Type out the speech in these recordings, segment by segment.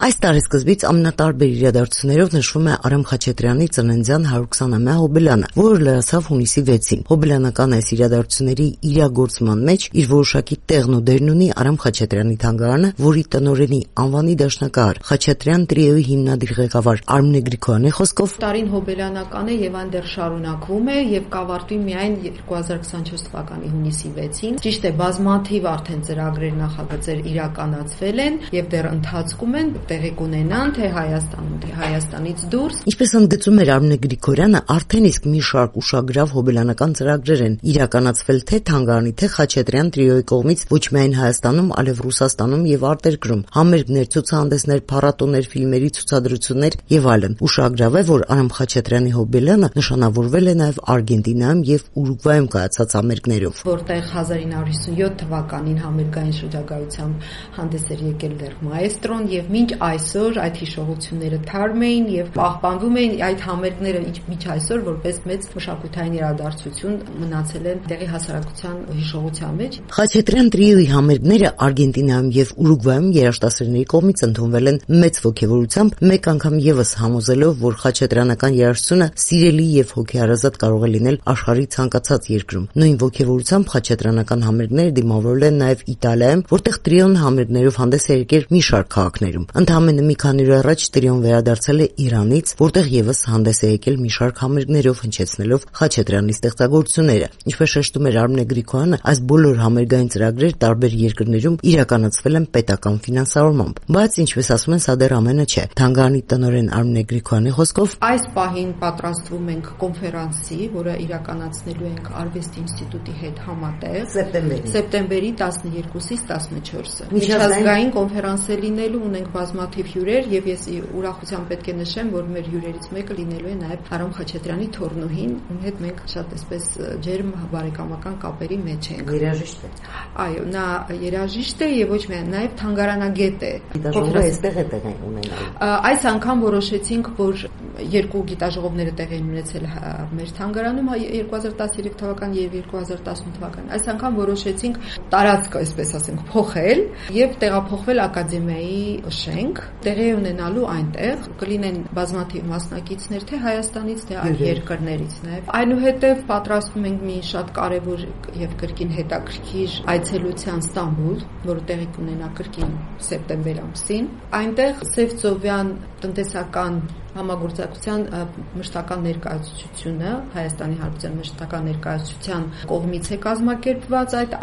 Այս տարի սկզբից ամենատարբեր իրադարձություններով նշվում է Արամ Խաչատրյանի ծննդյան 120-ամյա հոբելյանը, որը լրացավ հունիսի 6-ին։ Հոբելյանական այս իրադարձությունների իրագործման մեջ իր որոշակի տեղն ու դերն ունի Արամ Խաչատրյանի թանգարանը, որի տնօրենի անվանի դաշնակահար Խաչատրյան տրիոյի հիմնադիր ղեկավար Արմինե Գրիգորյանի խոսքով տարին հոբելյանական է եւ այն դեռ շարունակվում է եւ կավարտվի միայն 2024 թվականի հունիսի 6-ին։ Ճիշտ է, բազմաթիվ արդեն ծրագրեր նախագծեր իրականացվել են եւ դեռ ընթացքում են, տեղի կունենան թե Հայաստանում, թե Հայաստանից դուրս։ Ինչպես ընդգծում էր Արմինե Գրիգորյանը, արդեն իսկ մի շարք ուշագրավ հոբելյանական ծրագրեր են իրականացվել թե թանգարանի, թե Խաչատրյան տրիոյի կողմից ոչ միայն Հայաստանում, այլև Ռուսաստանում եւ արտերկրում, համերգներ, ցուցահանդեսներ, փառատոներ, ֆիլմերի ցուցադրություններ եւ այլն։ Ուշագրավ է, որ Արամ Խաչատրյանի հոբելյանը նշանավորվել է նաեւ Արգենտինայում եւ Ուրուգվայում կայացած համերգներով, որտեղ 1957 թվականին համերգային շրջագայությամբ հանդես էր եկել դեռ մայեստրոն եւ մինչ այսօր այդ հիշողությունները թարմ էին եւ պահպանվում էին այդ համերգները մինչ այսօր որպես մեծ մշակութային իրադարձություն մնացել են տեղի հասարակության հիշողության մեջ։ Խաչատրյան տրիոյի համերգները Արգենտինայում եւ Ուրուգվայում երաժշտասերների կողմից ընդունվել են մեծ ոգևորությամբ, մեկ անգամ եւս համոզելով, որ խաչատրյանական երաժշտությունը սիրելի եւ հոգեհարազատ կարող է լինել աշխարհի ցանկացած երկրում։ Նույն ոգևորությամբ խաչատրյանական համերգները դիմավորվել են նաեւ Իտալիայում, որտեղ տրիոն համերգներով հանդես է եկել մի շարք քաղաքներում։ Ընդամենը մի քանի օր առաջ տրիոն վերադարձել է Իրանից, որտեղ եւս հանդես է եկել մի շարք համերգներով, հնչեցնելով Խաչատրյանի ստեղծագործությունները։ Ինչպես շեշտում էր Արմինե Գրիգորյանը, այս բոլոր համերգային ծրագրեր տարբեր երկրներում իրականացվել են պետական ֆինանսավորմամբ։ Բայց ինչպես ասում են, սա դեռ ամենը չէ։ Թանգարանի տնօրեն Արմինե Գրիգորյանի խոսքով այս պահին պատրաստվում ենք կոնֆերանսի, որը իրականացնելու ենք Արվեստի ինստիտուտի հետ համատեղ սեպտեմբերի 12-ից 14-ը։ Միջազգային կոնֆերանս է լինելու, ունենք բազմաթիվ հյուրեր եւ ես ուրախությամբ պետք է նշեմ, որ մեր հյուրերից մեկը լինելու է նաեւ Արամ Խաչատրյանի թորնուհին, ում հետ մենք շատ այսպես ջերմ բարեկամական կապերի մեջ ենք։ Երաժիշտ է։ Այո, նա երաժիշտ է եւ ոչ միայն նաեւ թանգարանագետ է։ Գիտաժողովը այստեղ է տեղի ունենալու։ Այս անգամ որոշեցինք, որ երկու գիտաժողովները տեղի են ունեցել մեր թանգարանում 2013 թվական եւ 2018 թվական։ Այս անգամ որոշեցինք տարածքը, այսպես ասենք, փոխել եւ տեղափոխվել ակադեմիայի շենք, տեղի ունենալու այնտեղ կլինեն բազմաթիվ մասնակիցներ թե Հայաստանից, թե այլ երկրներից նաեւ։ Այնուհետև պատրաստվում ենք մի շատ կարևոր եւ կրկին հետաքրքիր այցելության Ստամբուլ, որը տեղի կունենա կրկին սեպտեմբեր ամսին։ Այնտեղ Սևծովյան տնտեսական համագործակցության մշտական ներկայացությունը Հայաստանի Հանրապետության մշտական ներկայացության կողմից է կազմակերպված այդ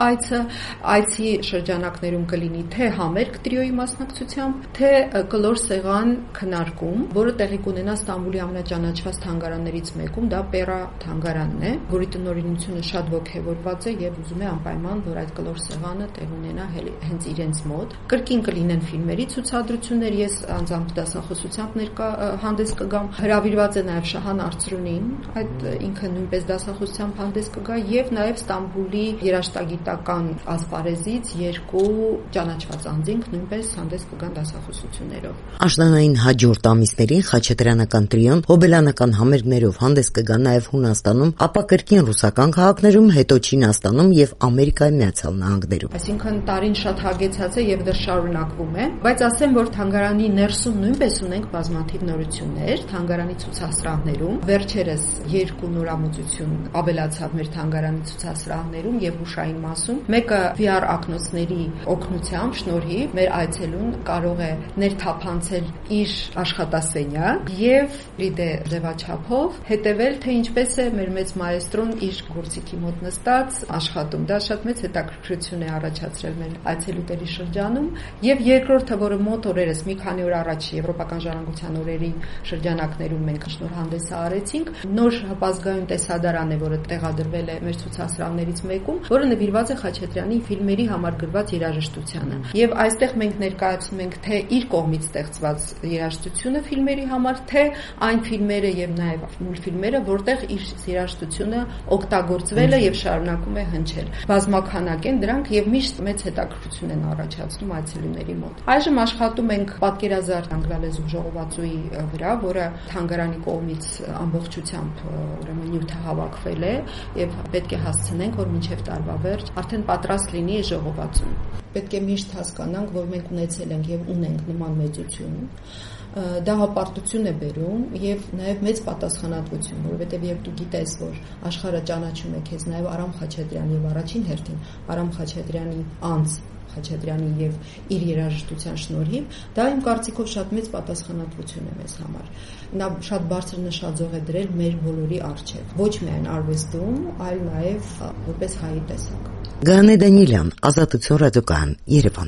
այցի շրջանակներում կլինի թե համերգ տրիոյի մասնակցությամբ, թե կլոր սեղան քննարկում, որը տեղի կունենա Ստամբուլի ամենաճանաչված թանգարաններից մեկում, դա Պերա թանգարանն է, որի տնօրինությունը շատ ոգևորված է եւ ուզում է անպայման, որ այդ կլոր սեղանը տեղ ունենա հենց իրենց մոտ։ Կրկին կլինեն ֆիլմերի ցուցադրություններ, ես անձամբ դասախոսությամբ հանդես կգամ, հրավիրված է նաև Շահան Արծրունին, այդ ինքը նույնպես դասախոսությամբ հանդես կգա եւ նաև Ստամբուլի երաժշտագիտական ասպարեզից երկու ճանաչված անձինք նույնպես հանդես կգան դասախոսություններով։ Աշնանային հաջորդ ամիսներին Խաչատրյանական տրիոն հոբելյանական համերգներով հանդես կգա նաև Հունաստանում, ապա կրկին ռուսական քաղաքներում, հետո Չինաստանում եւ Ամերիկայի Միացյալ Նահանգներում։ Այսինքն տարին շատ հագեցած է եւ դեռ շարունակվում է, բայց ասեմ, որ թանգարանի ներսում նույնպես ունենք բազմաթիվ նորություններ թանգարանի ցուցասրահներում։ Վերջերս երկու նորամուծություն ավելացավ մեր թանգարանի ցուցասրահներում եւ հուշային մասում։ Մեկը VR ակնոցների օգնությամբ շնորհիվ մեր այցելուն կարող է ներթափանցել իր աշխատասենյակ եւ 3D ձևաչափով հետեւել, թե ինչպես է մեր մեծ մայեստրոն իր գործիքի մոտ նստած աշխատում։ Դա շատ մեծ հետաքրքրություն է առաջացրել մեր այցելուների շրջանում։ Եվ երկրորդը, որը մոտ օրերս մի քանի օր առաջ Եվրոպական ժառանգության օրերի շրջանակներում մենք շնորհանդեսը արեցինք, նոր հպազգայուն տեսադարան է, որը տեղադրվել է մեր ցուցասրահներից մեկում, որը նվիրված է Խաչատրյանի ֆիլմերի համար գրված երաժշտությանը։ Եվ այստեղ մենք ներկայացնում ենք թե իր կողմից ստեղծված երաժշտությունը ֆիլմերի համար, թե այն ֆիլմերը եւ նաեւ մուլտֆիլմերը, որտեղ իր երաժշտությունը օգտագործվել է եւ շարունակում է հնչել։ Բազմաքանակ են դրանք եւ միշտ մեծ հետաքրքրություն են առաջացնում այցելուների մոտ։ Այժմ աշխատում ենք պատկերազարդ անգլալեզու ժողովածուի վրա, վրա, որը թանգարանի կողմից ամբողջությամբ ուրեմն նյութահավաքվել է եւ պետք է հասցնենք, որ մինչեւ տարվա վերջ արդեն պատրաստ լինի ժողովածուն։ Պետք է միշտ հասկանանք, որ մենք ունեցել ենք եւ ունենք նման մեծություն։ Դա հպարտություն է բերում եւ նաեւ մեծ պատասխանատվություն, որովհետեւ երբ դու գիտես, որ աշխարհը ճանաչում է քեզ նաեւ Արամ Խաչատրյանի եւ առաջին հերթին Արամ Խաչատրյանի անձ Խաչատրյանի եւ իր երաժշտության շնորհիվ, դա իմ կարծիքով շատ մեծ պատասխանատվություն է մեզ համար։ Նա շատ բարձր նշաձող է դրել մեր բոլորի առջև, ոչ միայն արվեստում, այլ նաեւ որպես հայի տեսակ։ Գաներ Դանիելյան, Ազատություն ռադիոկայան, Երևան։